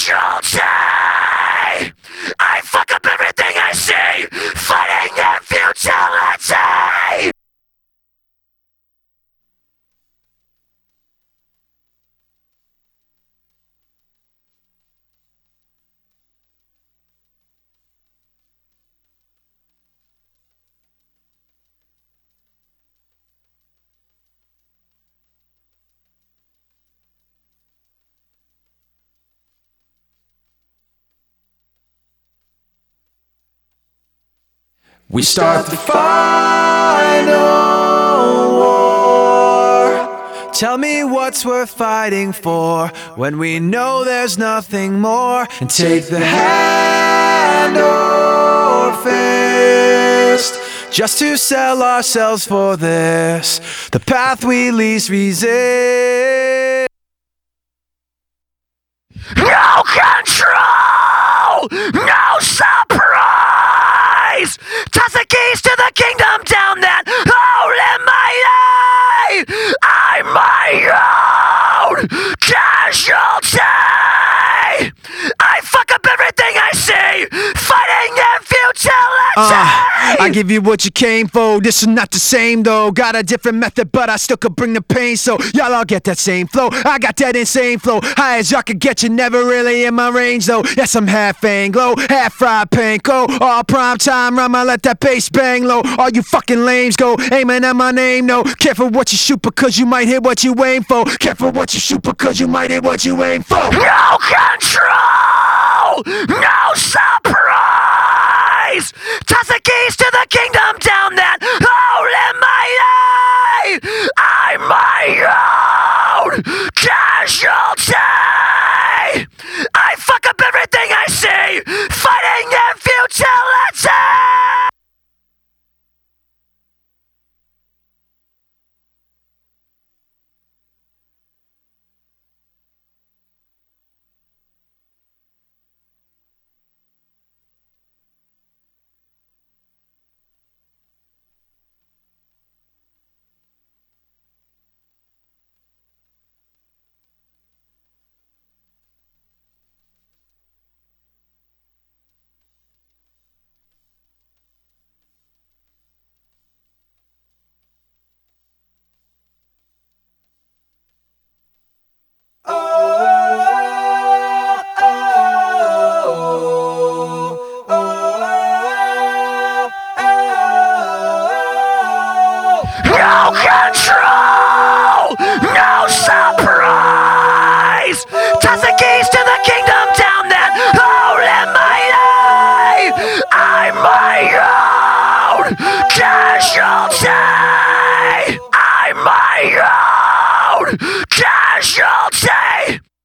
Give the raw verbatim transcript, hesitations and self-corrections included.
casualty. I fuck up everything I see, fighting in futility. We start the final war. Tell me what's worth fighting for when we know there's nothing more. And take the hand or fist just to sell ourselves for this, the path we least resist. No control, no surprise. Toss the keys to the kingdom down that holy mighty. I'm my own casualty. I fuck up everything I see, fighting in futility. Uh, I give you what you came for. This is not the same though. Got a different method, but I still could bring the pain. So y'all all get that same flow. I got that insane flow. High as y'all could get, you never really in my range though. Yes, I'm half Anglo, half fried panko. All prime time, I'ma let that bass bang low. All you fucking lames go aiming at my name. No, careful what you shoot because you might hit what you aim for. Careful what you shoot because you might hit what you aim for. No control, no surprise. Toss the keys to the kingdom down that holy mighty. I'm my own casualty. I fuck up everything I see, fighting in futility. No control, no surprise. Toss the keys to the kingdom down that holy mighty. I'm my own casualty. I'm my own casualty.